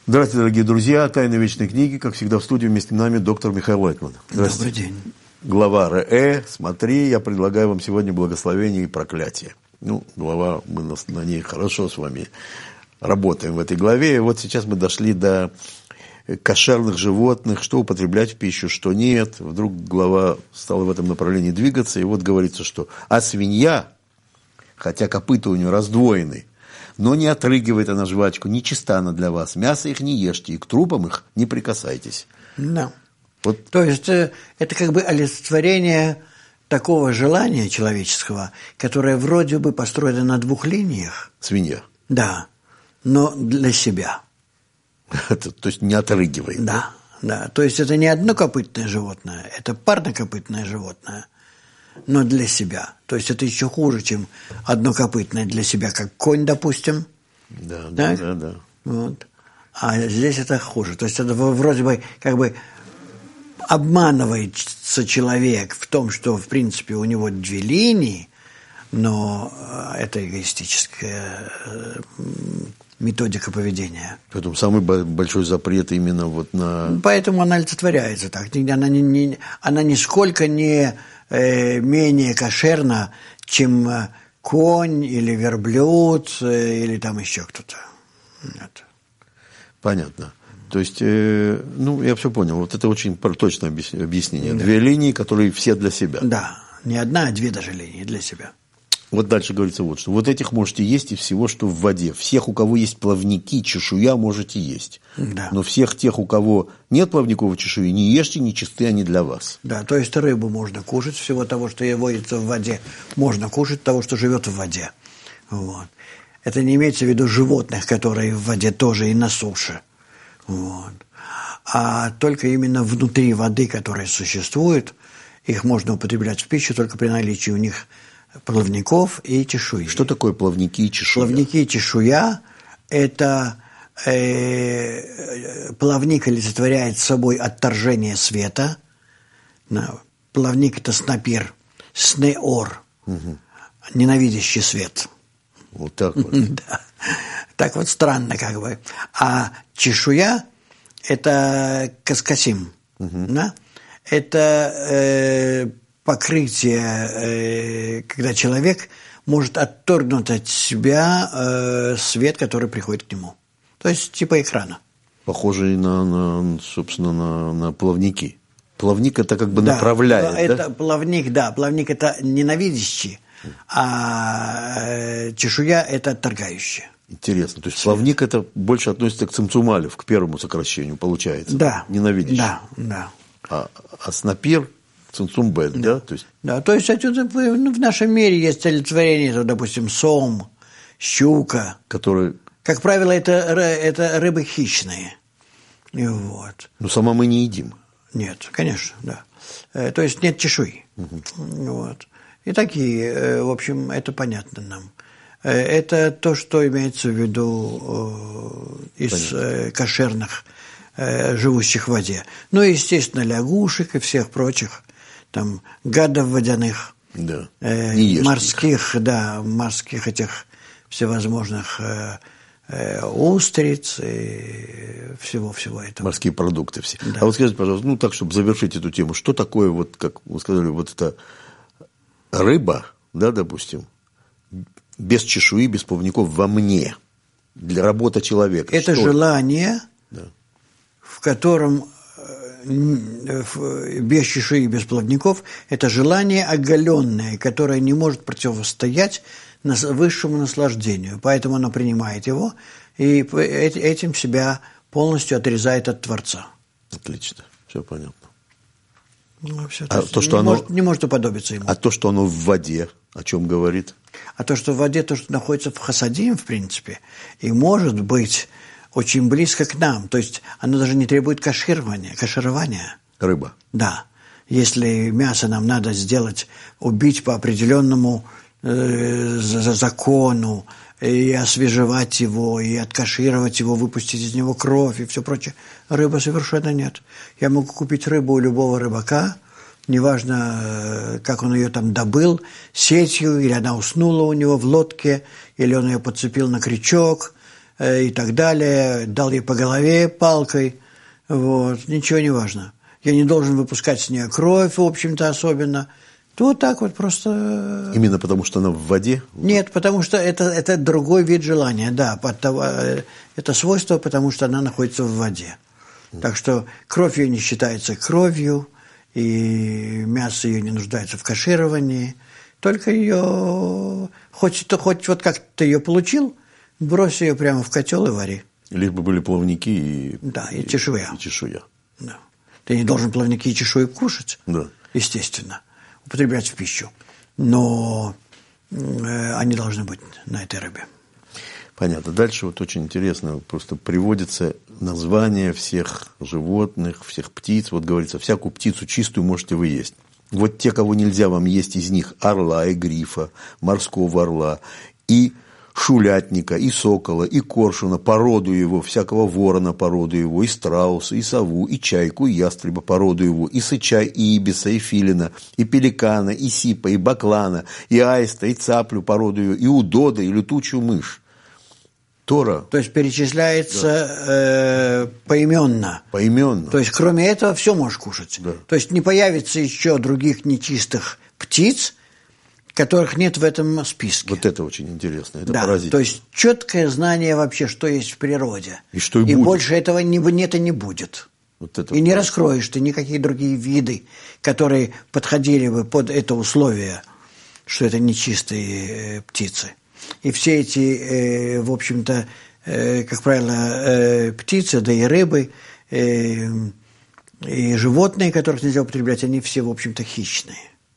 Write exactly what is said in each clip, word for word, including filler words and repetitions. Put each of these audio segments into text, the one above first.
Здравствуйте, дорогие друзья. «Тайны вечной книги». Как всегда, в студии вместе с нами доктор Михаил Лайтман. Добрый день. Глава Р.Э. Смотри, я предлагаю вам сегодня благословение и проклятие. Ну, глава, мы на, на ней хорошо с вами работаем в этой главе. И вот сейчас мы дошли до кошерных животных, что употреблять в пищу, что нет. Вдруг глава стала в этом направлении двигаться. И вот говорится, что «а свинья, хотя копыта у нее раздвоены, но не отрыгивает она жвачку, нечиста она для вас. Мясо их не ешьте, и к трупам их не прикасайтесь». Да. Вот. То есть это как бы олицетворение такого желания человеческого, которое вроде бы построено на двух линиях. Свинья. Да, но для себя. Это, то есть не отрыгивает. Да, да. То есть это не однокопытное животное, это парнокопытное животное, но для себя. То есть это еще хуже, чем однокопытное для себя, как конь, допустим. Да, да, так? да, да. Вот. А здесь это хуже. То есть это вроде бы как бы обманывается человек в том, что в принципе у него две линии, но это эгоистическая методика поведения. Поэтому самый большой запрет именно вот на... Поэтому она олицетворяется так. Она, не, не, она нисколько не э, менее кошерна, чем конь или верблюд э, или там еще кто-то. Нет. Понятно. То есть, э, ну, я все понял. Вот это очень точное объяснение. Да. Две линии, которые все для себя. Да. Не одна, а две даже линии для себя. Вот дальше говорится вот что. Вот этих можете есть и всего, что в воде. Всех, у кого есть плавники, чешуя, можете есть. Да. Но всех тех, у кого нет плавников и чешуи, не ешьте, нечисты они для вас. Да, то есть рыбу можно кушать, всего того, что водится в воде, можно кушать того, что живет в воде. Вот. Это не имеется в виду животных, которые в воде тоже и на суше. Вот. А только именно внутри воды, которые существуют, их можно употреблять в пищу только при наличии у них плавников и чешуи. Что такое плавники и чешуя? Плавники и чешуя – это э, плавник олицетворяет собой отторжение света. Плавник – это снапир, снеор, угу. Ненавидящий свет. Вот так вот. Да. Так вот странно как бы. А чешуя – это каскасим. Угу. Да? Это э, покрытие, э, когда человек может отторгнуть от себя э, свет, который приходит к нему. То есть типа экрана. Похожий на, на собственно, на, на плавники. Плавник это как бы да, направляет, это да? Плавник, да. Плавник – это ненавидящий, а э, чешуя – это отторгающая. Интересно. То есть плавник это больше относится к цимцумалев, к первому сокращению, получается. Да. Ненавидящий. Да, да. А, а снапир цимцумбет, да? да? То есть... Да, то есть в нашем мире есть олицетворение, допустим, сом, щука. Которые... Как правило, это, это рыбы хищные. И вот. Но сама мы не едим. Нет, конечно, да. То есть нет чешуи. Угу. Вот. И такие, в общем, это понятно нам. Это то, что имеется в виду из понятно. Кошерных, живущих в воде. Ну, естественно, лягушек и всех прочих, там, гадов водяных, да. э, морских, да, морских этих всевозможных э, э, устриц и всего-всего этого. Морские продукты все. Да. А вот скажите, пожалуйста, ну, так, чтобы завершить эту тему, что такое, вот, как вы сказали, вот эта рыба, да, допустим, без чешуи, без плавников во мне, для работы человека? Это что? Желание... Да. в котором без чешуи, без плавников, это желание оголенное, которое не может противостоять высшему наслаждению. Поэтому оно принимает его и этим себя полностью отрезает от Творца. Отлично, все понятно. Ну, все, а то, то, что не, оно, может, не может уподобиться ему. А то, что оно в воде, о чем говорит? А то, что в воде, то, что находится в хасадим, в принципе, и может быть очень близко к нам. То есть оно даже не требует каширования, каширования. Рыба. Да. Если мясо нам надо сделать, убить по определенному э, закону, и освежевать его, и откашировать его, выпустить из него кровь и все прочее. Рыбы совершенно нет. Я могу купить рыбу у любого рыбака, неважно, как он ее там добыл, сетью, или она уснула у него в лодке, или он ее подцепил на крючок, э, и так далее, дал ей по голове палкой, вот, ничего не важно. Я не должен выпускать с нее кровь, в общем-то, особенно. То вот так вот просто... Именно потому, что она в воде? Нет, потому что это, это другой вид желания, да. Это свойство, потому что она находится в воде. Так что кровь ее не считается кровью, и мясо ее не нуждается в кашировании. Только ее... Хоть, хоть вот как ты ее получил, брось ее прямо в котел и вари. Лишь бы были плавники и... Да, и чешуя. И чешуя. Да. Ты не должен плавники и чешую кушать, да. естественно, употреблять в пищу. Но э, они должны быть на этой рыбе. Понятно. Дальше вот очень интересно, просто приводится название всех животных, всех птиц. Вот говорится, всякую птицу чистую можете вы есть. Вот те, кого нельзя вам есть из них, орла и грифа, морского орла, и шулятника, и сокола, и коршуна, породу его, всякого ворона, породу его, и страуса, и сову, и чайку, и ястреба, породу его, и сыча, и ибиса, и филина, и пеликана, и сипа, и баклана, и аиста, и цаплю, породу его, и удода, и летучую мышь. Тора. То есть перечисляется да. э, поименно. Поименно. То есть кроме этого все можешь кушать. Да. То есть не появится еще других нечистых птиц, которых нет в этом списке. Вот это очень интересно, это да, поразительно. То есть четкое знание вообще, что есть в природе. И что и, и будет. больше этого не, нет и не будет. Вот это и не правда. раскроешь ты никакие другие виды, которые подходили бы под это условие, что это нечистые э, птицы. И все эти, э, в общем-то, э, как правило, э, птицы, да и рыбы, э, и животные, которых нельзя употреблять, они все, в общем-то, хищные.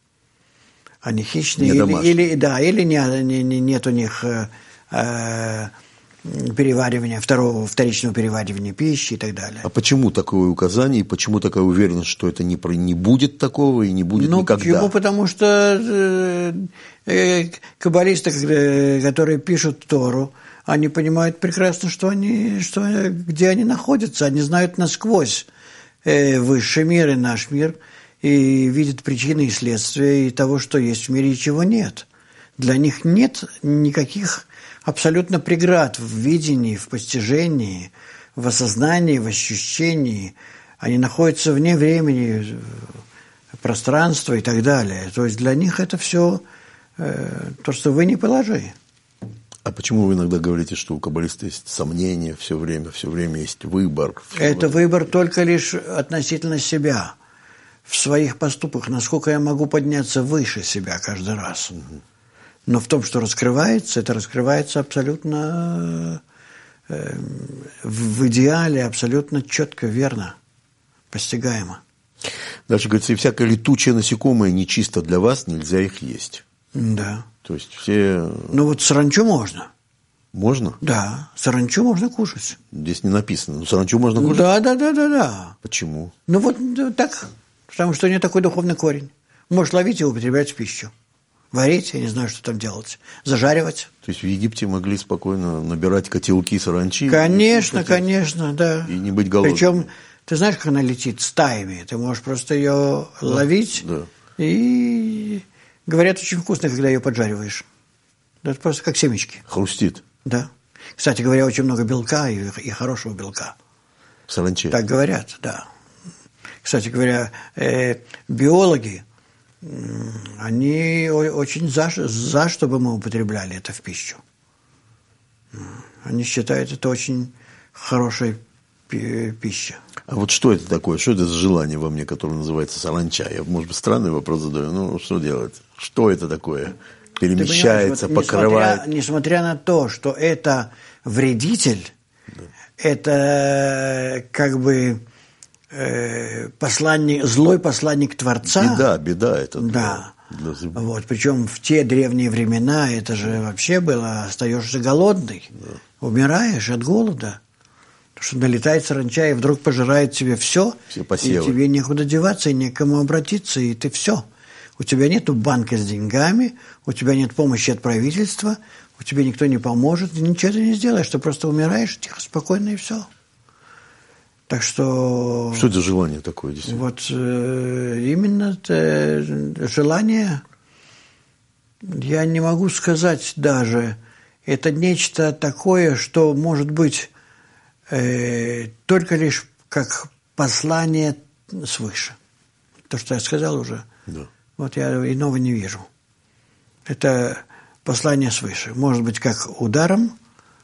Они хищные, или, или, да, или не, не, не, нет у них э, э, переваривания, второго, вторичного переваривания пищи и так далее. А почему такое указание, и почему такая уверенность, что это не, не будет такого и не будет ну, никогда? Почему? Потому что э, э, каббалисты, которые пишут Тору, они понимают прекрасно, что они, что, где они находятся, они знают насквозь э, высший мир и наш мир, и видят причины и следствия и того, что есть в мире и чего нет. Для них нет никаких абсолютно преград в видении, в постижении, в осознании, в ощущении. Они находятся вне времени, пространства и так далее. То есть для них это все э, то, что вы не положи. А почему вы иногда говорите, что у каббалиста есть сомнения все время, все время есть выбор? Это выбор только лишь относительно себя. В своих поступках, насколько я могу подняться выше себя каждый раз. Угу. Но в том, что раскрывается, это раскрывается абсолютно э, в идеале, абсолютно четко, верно, постигаемо. Дальше говорится, и всякое летучее насекомое нечисто для вас, нельзя их есть. Да. То есть все... Ну вот саранчу можно. Можно? Да, саранчу можно кушать. Здесь не написано, но саранчу можно кушать? Да, да, да, да, да. Почему? Ну вот так, потому что у нее такой духовный корень. Можешь ловить и употреблять в пищу. Варить, я не знаю, что там делать. Зажаривать. То есть в Египте могли спокойно набирать котелки саранчи? Конечно, и конечно, да. И не быть голодным. Причем, ты знаешь, как она летит стаями? Ты можешь просто ее да, ловить. Да. И, говорят, очень вкусно, когда ее поджариваешь. Это просто как семечки. Хрустит? Да. Кстати говоря, очень много белка и, и хорошего белка. В саранче? Так говорят, да. Кстати говоря, э, биологи, они очень за, за, чтобы мы употребляли это в пищу. Они считают это очень хорошей пищей. А вот что это такое? Что это за желание во мне, которое называется саранча? Я, может быть, странный вопрос задаю. Ну, что делать? Что это такое? Перемещается, вот, покрывает? Несмотря, несмотря на то, что это вредитель, да. Это как бы... посланник, злой посланник Творца. Беда, беда это. Да. Для, для... Вот, причем в те древние времена это же вообще было, остаешься голодный, да. Умираешь от голода. Потому что налетает саранча и вдруг пожирает тебе все, все посевы. И тебе некуда деваться, и некому обратиться, и ты все. У тебя нету банка с деньгами, у тебя нет помощи от правительства, у тебя никто не поможет, ничего ты не сделаешь, ты просто умираешь тихо, спокойно и все. Так что... Что это желание такое, действительно? Вот э, именно это желание, я не могу сказать даже, это нечто такое, что может быть э, только лишь как послание свыше. То, что я сказал уже, да. Вот я иного не вижу. Это послание свыше. Может быть, как ударом,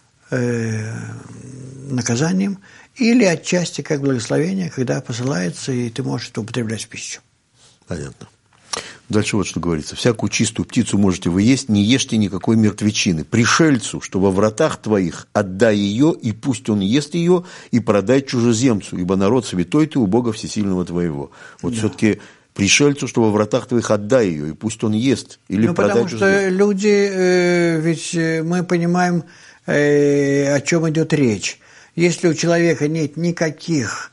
э, наказанием, или отчасти как благословение, когда посылается, и ты можешь это употреблять в пищу. Понятно. Дальше вот что говорится. «Всякую чистую птицу можете вы есть, не ешьте никакой мертвечины. Пришельцу, что во вратах твоих, отдай ее, и пусть он ест ее, и продай чужеземцу, ибо народ святой ты у Бога Всесильного твоего». Вот да. Все-таки пришельцу, что во вратах твоих, отдай ее, и пусть он ест, или ну, продай потому чужеземцу. Что люди, э, ведь мы понимаем, э, о чем идет речь. Если у человека нет никаких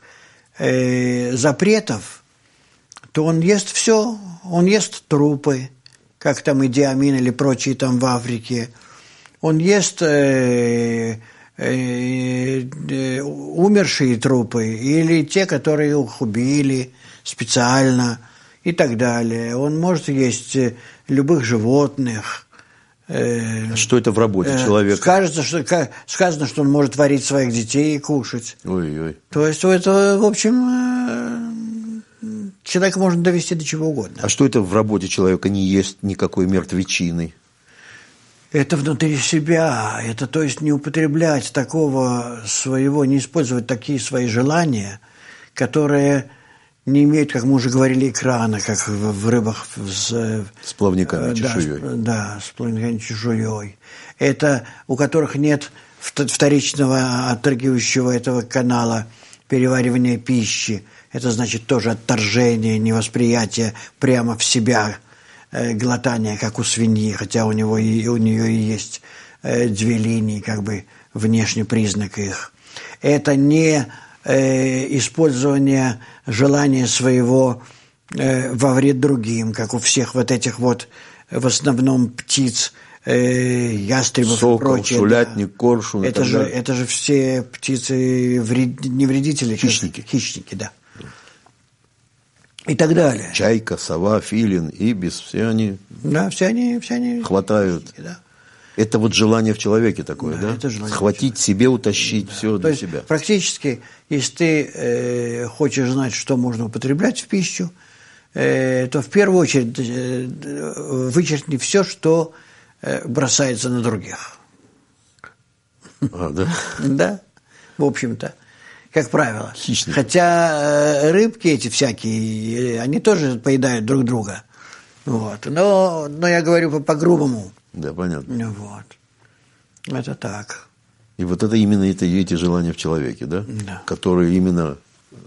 э, запретов, то он ест все, он ест трупы, как там Иди Амин или прочие там в Африке. Он ест э, э, э, умершие трупы или те, которые их убили специально и так далее. Он может есть любых животных. А что это в работе э, человека? Скажется, что, сказано, что он может варить своих детей и кушать. Ой-ой. То есть это, в общем... Человека можно довести до чего угодно. А что это в работе человека не есть никакой мертвечины? Это внутри себя. Это, то есть, не употреблять такого своего, не использовать такие свои желания, которые не имеют, как мы уже говорили, экрана, как в, в рыбах с, с плавниками, да, чешуей. С, да, с плавниками, чешуей. Это у которых нет вторичного отторгивающего этого канала переваривания пищи. Это значит тоже отторжение, невосприятие прямо в себя, э, глотание, как у свиньи, хотя у него и у нее и есть э, две линии, как бы внешний признак их. Это не э, использование желания своего э, во вред другим, как у всех вот этих вот в основном птиц, э, ястребов Сокол, и прочее. шулятник, да. коршун. Это же, это же все птицы вред, не вредители, хищники. Как, хищники, да. И так далее. Чайка, сова, филин, ибис, все они, да, все они, все они хватают. хищники, да. Это вот желание в человеке такое, да? да? Схватить себе, утащить да. все То для есть, себя. Практически, если ты э, хочешь знать, что можно употреблять в пищу, э, то в первую очередь э, вычеркни все, что э, бросается на других. А, да? Да, в общем-то. Как правило. Хищники. Хотя э, рыбки эти всякие, они тоже поедают друг друга. Вот. Но, но я говорю по-грубому. Да, понятно. Вот. Это так. И вот это именно это, эти желания в человеке, да? Да. Которые именно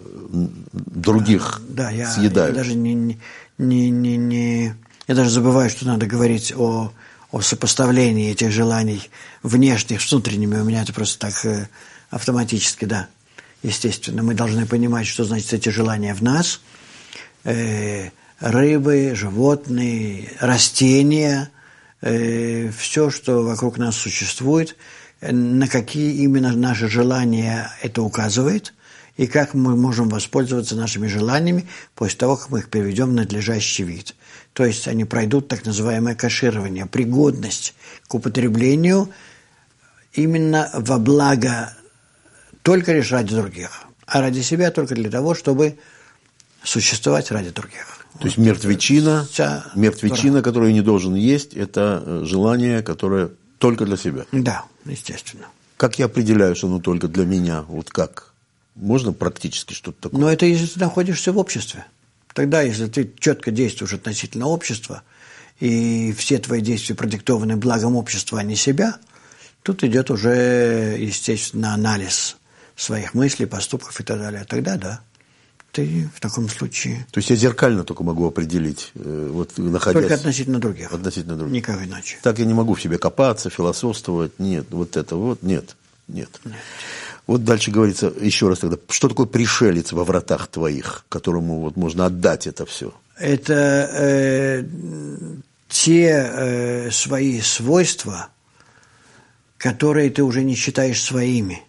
других да, я, съедают. Я даже не, не, не, не, не... Я даже забываю, что надо говорить о, о сопоставлении этих желаний внешних с внутренними. У меня это просто так э, автоматически, да. Естественно, мы должны понимать, что значит эти желания в нас. Э, рыбы, животные, растения, э, все, что вокруг нас существует, э, на какие именно наши желания это указывает, и как мы можем воспользоваться нашими желаниями после того, как мы их приведем в надлежащий вид. То есть они пройдут так называемое каширование, пригодность к употреблению именно во благо только лишь ради других, а ради себя только для того, чтобы существовать ради других. То есть мертвечина, мертвечина, которую я не должен есть, это желание, которое только для себя. Да, естественно. Как я определяю, что оно только для меня? Вот как? Можно практически что-то такое? Но это если ты находишься в обществе. Тогда, если ты четко действуешь относительно общества, и все твои действия продиктованы благом общества, а не себя, тут идет уже, естественно, анализ своих мыслей, поступков и так далее. Тогда да, ты в таком случае... То есть я зеркально только могу определить, вот, находясь... Только относительно других. Относительно других. Никак иначе. Так я не могу в себе копаться, философствовать. Нет, вот это вот, нет, нет. нет. Вот дальше говорится, еще раз тогда, что такое пришелец во вратах твоих, которому вот можно отдать это все? Это э, те э, свои свойства, которые ты уже не считаешь своими,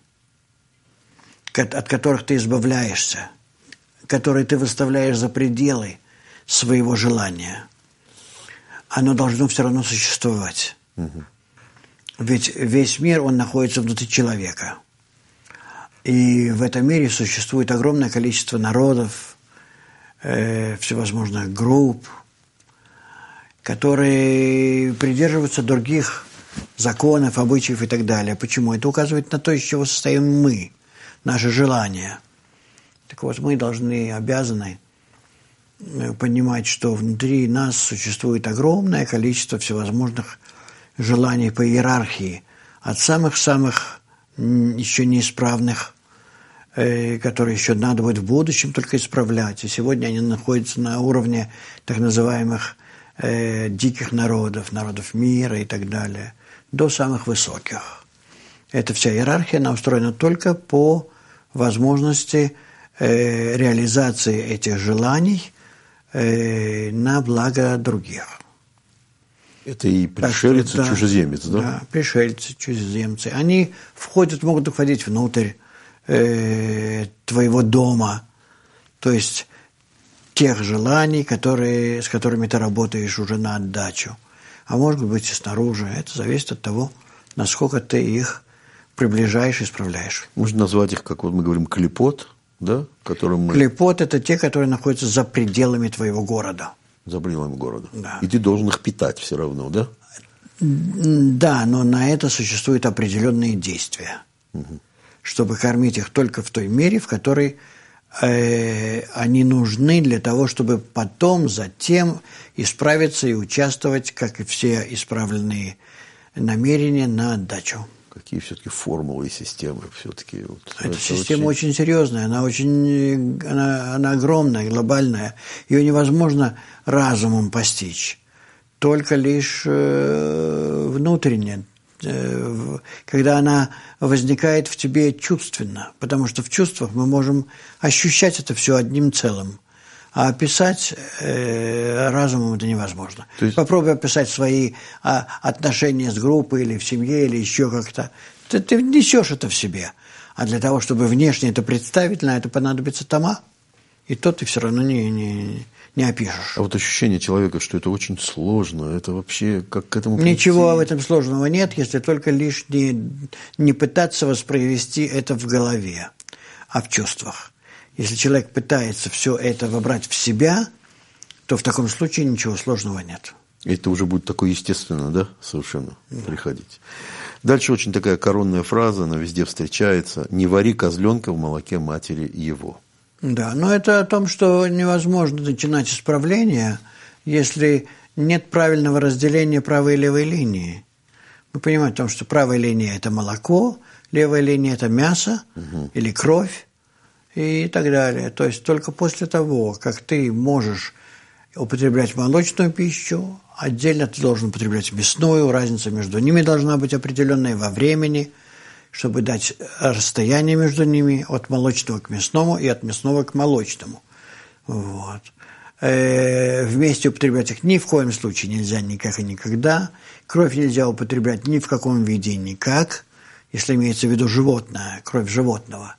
от которых ты избавляешься, которые ты выставляешь за пределы своего желания. Оно должно все равно существовать. Угу. Ведь весь мир, он находится внутри человека. И в этом мире существует огромное количество народов, э, всевозможных групп, которые придерживаются других законов, обычаев и так далее. Почему? Это указывает на то, из чего состоим мы, наши желания. Так вот, мы должны, обязаны понимать, что внутри нас существует огромное количество всевозможных желаний по иерархии, от самых-самых еще неисправных, э, которые еще надо будет в будущем только исправлять. И сегодня они находятся на уровне так называемых э, диких народов, народов мира и так далее, до самых высоких. Эта вся иерархия, она устроена только по возможности э, реализации этих желаний э, на благо других. Это и пришельцы, да, чужеземец, да? Да, пришельцы, чужеземцы. Они входят, могут входить внутрь э, твоего дома, то есть тех желаний, которые, с которыми ты работаешь уже на отдачу. А может быть и снаружи. Это зависит от того, насколько ты их приближаешь и исправляешь. Можно назвать их, как вот мы говорим, клипот, да? Которым мы... Клипот – это те, которые находятся за пределами твоего города. За пределами города. Да. И ты должен их питать все равно, да? Да, но на это существуют определенные действия, угу. чтобы кормить их только в той мере, в которой э, они нужны для того, чтобы потом, затем исправиться и участвовать, как и все исправленные намерения, на отдачу. Какие все-таки формулы и системы все-таки? Вот, Эта это система очень... очень серьезная, она очень она, она огромная, глобальная. Ее невозможно разумом постичь, только лишь э, внутренне, э, когда она возникает в тебе чувственно, потому что в чувствах мы можем ощущать это все одним целым. А описать э, разумом это невозможно. То есть... Попробуй описать свои а, отношения с группой или в семье, или еще как-то. Ты, ты несешь это в себе. А для того, чтобы внешне это представить, на это понадобится тома. И то ты все равно не, не, не опишешь. А вот ощущение человека, что это очень сложно, это вообще как к этому прийти? Ничего в этом сложного нет, если только лишь не, не пытаться воспроизвести это в голове, а в чувствах. Если человек пытается все это вобрать в себя, то в таком случае ничего сложного нет. Это уже будет такое естественно, да, совершенно да. приходить. Дальше очень такая коронная фраза, она везде встречается: «Не вари козленка в молоке матери его». Да, но это о том, что невозможно начинать исправление, если нет правильного разделения правой и левой линии. Мы понимаем о том, что правая линия – это молоко, левая линия – это мясо угу. или кровь. И так далее. То есть только после того, как ты можешь употреблять молочную пищу, отдельно ты должен употреблять мясную, разница между ними должна быть определенная во времени, чтобы дать расстояние между ними от молочного к мясному и от мясного к молочному. Вот. Э, вместе употреблять их ни в коем случае нельзя никак и никогда. Кровь нельзя употреблять ни в каком виде никак, если имеется в виду животное, кровь животного.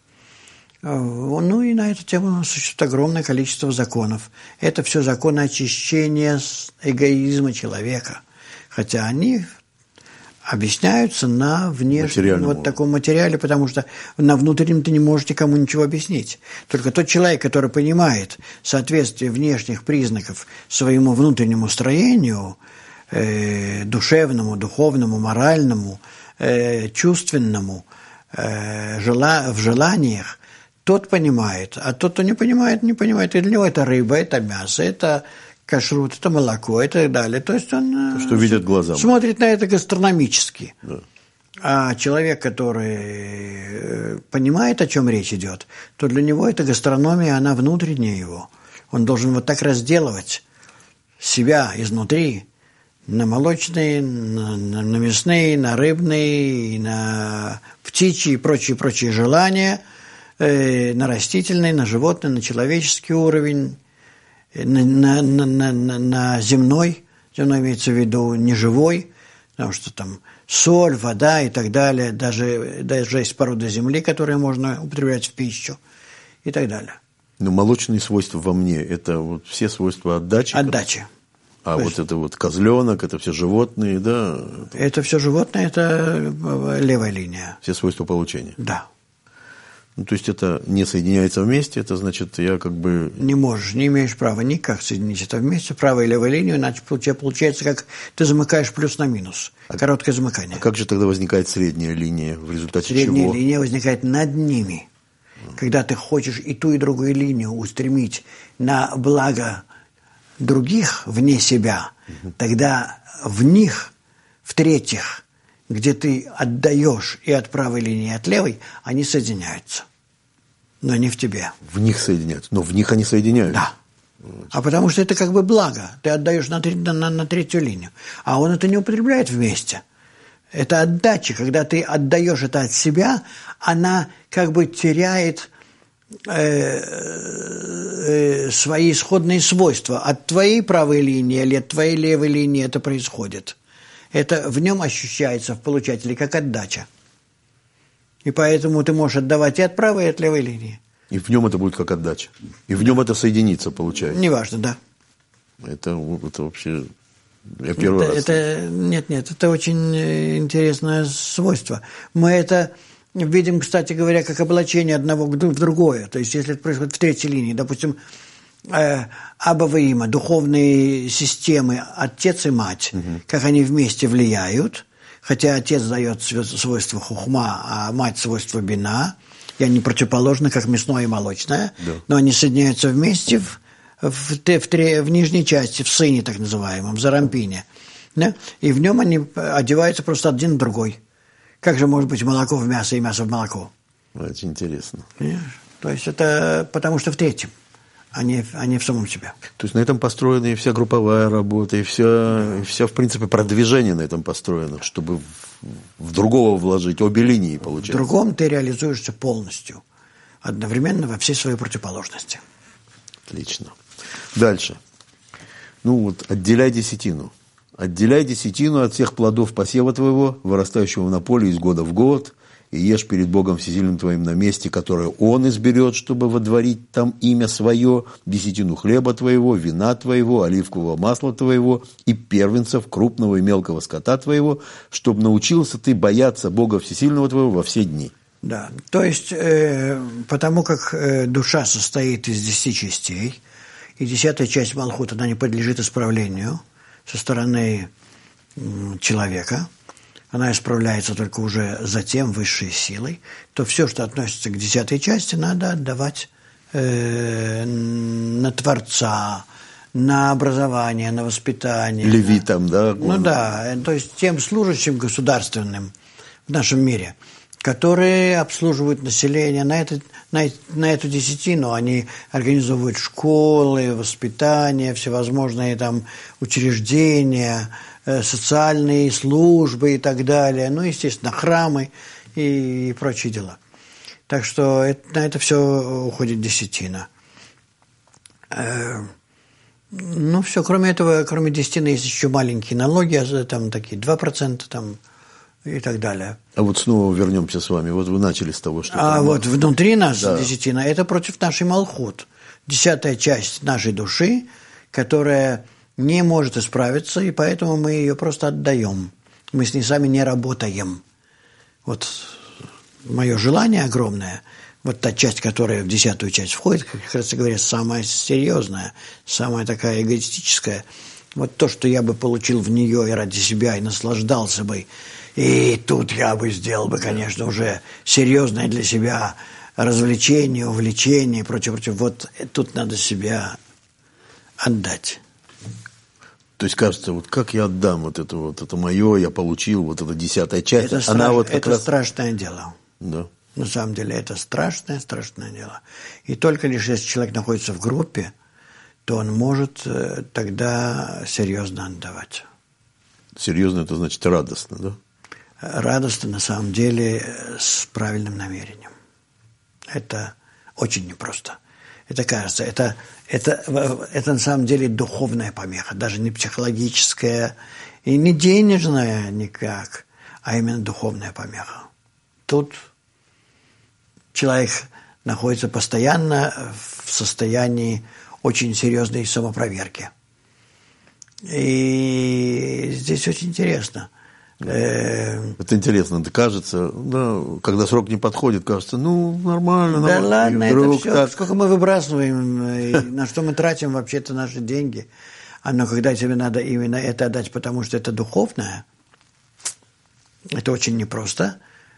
Ну и на эту тему существует огромное количество законов. Это все законы очищения эгоизма человека. Хотя они объясняются на внешнем вот таком материале, потому что на внутреннем ты не можешь никому ничего объяснить. Только тот человек, который понимает соответствие внешних признаков своему внутреннему строению, э, душевному, духовному, моральному, э, чувственному, э, жела, в желаниях, тот понимает, а тот, кто не понимает, не понимает. И для него это рыба, это мясо, это кашрут, это молоко и так далее. То есть он что видят глазами. Смотрит на это гастрономически. Да. А человек, который понимает, о чем речь идет, то для него эта гастрономия, она внутренняя его. Он должен вот так разделывать себя изнутри на молочные, на, на, на мясные, на рыбные, на птичьи и прочие-прочие желания – на растительный, на животный, на человеческий уровень, на, на, на, на, на земной, земной имеется в виду не живой, потому что там соль, вода и так далее, даже, даже есть породы земли, которые можно употреблять в пищу и так далее. Но молочные свойства во мне – это вот все свойства отдачи? Отдачи. А вот это вот козленок, это все животные, да? Это все животные, это левая линия. Все свойства получения. Да. Ну, то есть это не соединяется вместе, это значит, я как бы... Не можешь, не имеешь права никак соединить это вместе, правая и левая линию, иначе у тебя получается, как ты замыкаешь плюс на минус. А, короткое замыкание. А как же тогда возникает средняя линия, в результате Средняя чего? Средняя линия возникает над ними. А. Когда ты хочешь и ту, и другую линию устремить на благо других вне себя, угу. Тогда в них, в-третьих, где ты отдаешь и от правой линии, и от левой, они соединяются. Но не в тебе. В них соединяются, но в них они соединяются. Да. А потому что это как бы благо. Ты отдаешь на, на, на третью линию. А он это не употребляет вместе. Это отдача. Когда ты отдаешь это от себя, она как бы теряет э, э, свои исходные свойства. От твоей правой линии или от твоей левой линии это происходит. Это в нем ощущается в получателе как отдача. И поэтому ты можешь отдавать и от правой, и от левой линии. И в нем это будет как отдача. И в нем это соединится, получается. Неважно, да. Это, это вообще... Я первый это, раз... Это, нет, нет, это очень интересное свойство. Мы это видим, кстати говоря, как облачение одного в другое. То есть, если это происходит в третьей линии, допустим, э, Аба ва Има, духовные системы, отец и мать, угу. Как они вместе влияют, хотя отец дает свойства хухма, а мать свойства бина, и они противоположны, как мясное и молочное, да. Но они соединяются вместе в, в, в, в, в нижней части, в сыне так называемом, в зарампине. Да? И в нем они одеваются просто один в другой. Как же может быть молоко в мясо и мясо в молоко? Очень интересно. Понимаешь? То есть это потому что в третьем, а не, а не в самом себе. То есть на этом построена и вся групповая работа, и вся, и вся в принципе, продвижение на этом построено, чтобы в, в другого вложить обе линии, получается. В другом ты реализуешься полностью, одновременно во всей своей противоположности. Отлично. Дальше. Ну вот, отделяй десятину. Отделяй десятину от всех плодов посева твоего, вырастающего на поле из года в год, и ешь перед Богом всесильным твоим на месте, которое Он изберет, чтобы водворить там имя свое, десятину хлеба твоего, вина твоего, оливкового масла твоего и первенцев крупного и мелкого скота твоего, чтобы научился ты бояться Бога всесильного твоего во все дни. Да, то есть, э, потому как э, душа состоит из десяти частей, и десятая часть Малхут, она не подлежит исправлению со стороны э, человека, она исправляется только уже затем высшей силой, то все, что относится к десятой части, надо отдавать э, на Творца, на образование, на воспитание. Левитам, да? Ну да, то есть тем служащим государственным в нашем мире, которые обслуживают население. На, это, на, на эту десятину они организовывают школы, воспитание, всевозможные там учреждения, социальные службы и так далее, ну, естественно, храмы и, и прочие дела. Так что это, на это все уходит десятина. Э, ну, все, кроме этого, кроме десятины, есть еще маленькие налоги, там такие два процента там, и так далее. А вот снова вернемся с вами. Вот вы начали с того, что... А там... вот внутри нас да. Десятина, это против нашей Малхут. Десятая часть нашей души, которая не может исправиться, и поэтому мы ее просто отдаем. Мы с ней сами не работаем. Вот мое желание огромное, вот та часть, которая в десятую часть входит, как раз говоря, самая серьезная, самая такая эгоистическая. Вот то, что я бы получил в нее и ради себя, и наслаждался бы, и тут я бы сделал бы, конечно, уже серьезное для себя развлечение, увлечение, прочее, прочее. Вот тут надо себя отдать. То есть, кажется, вот как я отдам вот это вот, это мое, я получил, вот эта десятая часть. Это, она страш... вот как это раз... страшное дело. Да. На самом деле, это страшное, страшное дело. И только лишь если человек находится в группе, то он может тогда серьезно отдавать. Серьезно, это значит радостно, да? Радостно, на самом деле, с правильным намерением. Это очень непросто. Это кажется, это, это, это на самом деле духовная помеха, даже не психологическая и не денежная никак, а именно духовная помеха. Тут человек находится постоянно в состоянии очень серьезной самопроверки. И здесь очень интересно. Это интересно, это кажется, да, когда срок не подходит, кажется, ну, нормально, да нормально. ладно, это все, так... сколько мы выбрасываем, на что мы тратим вообще-то наши деньги. Но когда тебе надо именно это отдать, потому что это духовное, это очень непросто.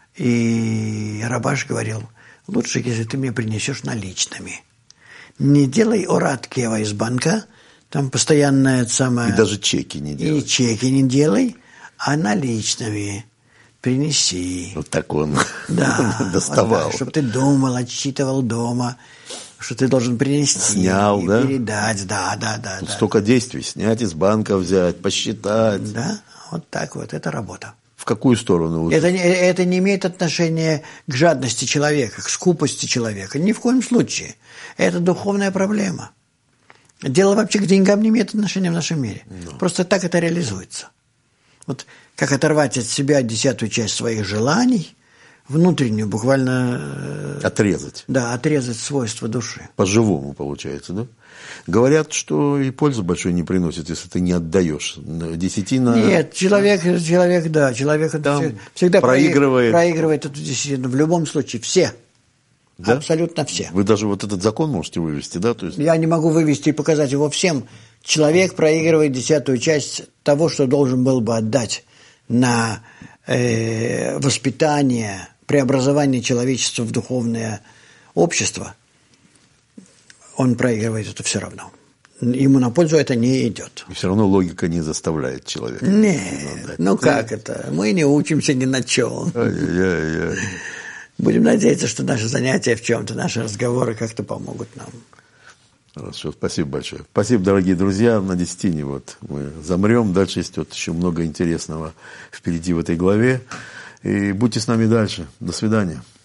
И Рабаш говорил, лучше, если ты мне принесешь наличными. Не делай орат кева из банка, там постоянное самое... И даже чеки не делай. И чеки не делай. А наличными принеси. Вот так он да, доставал. Вот чтобы ты думал, отсчитывал дома, что ты должен принести. Снял, и да? передать, да, да, да. Тут да. столько действий. Снять из банка взять, посчитать. Да, вот так вот, это работа. В какую сторону? Это, это не имеет отношения к жадности человека, к скупости человека. Ни в коем случае. Это духовная проблема. Дело вообще к деньгам не имеет отношения в нашем мире. Но. Просто так это реализуется. Вот как оторвать от себя десятую часть своих желаний, внутреннюю буквально... Отрезать. Да, отрезать свойства души. По-живому получается, да? Говорят, что и пользы большой не приносит, если ты не отдаешь. Десятина... Нет, человек, человек да, человек там всегда проигрывает. проигрывает эту десятину. В любом случае, все. Да? Абсолютно все. Вы даже вот этот закон можете вывести, да? То есть... Я не могу вывести и показать его всем. Человек проигрывает десятую часть того, что должен был бы отдать на э, воспитание, преобразование человечества в духовное общество. Он проигрывает это все равно. Ему на пользу это не идет. И все равно логика не заставляет человека. Нет, ну как это? Мы не учимся ни на чем. Ай-яй-яй. Будем надеяться, что наши занятия в чем-то, наши разговоры как-то помогут нам. Хорошо, спасибо большое. Спасибо, дорогие друзья. На десятине вот мы замрем. Дальше есть вот еще много интересного впереди в этой главе. И будьте с нами дальше. До свидания.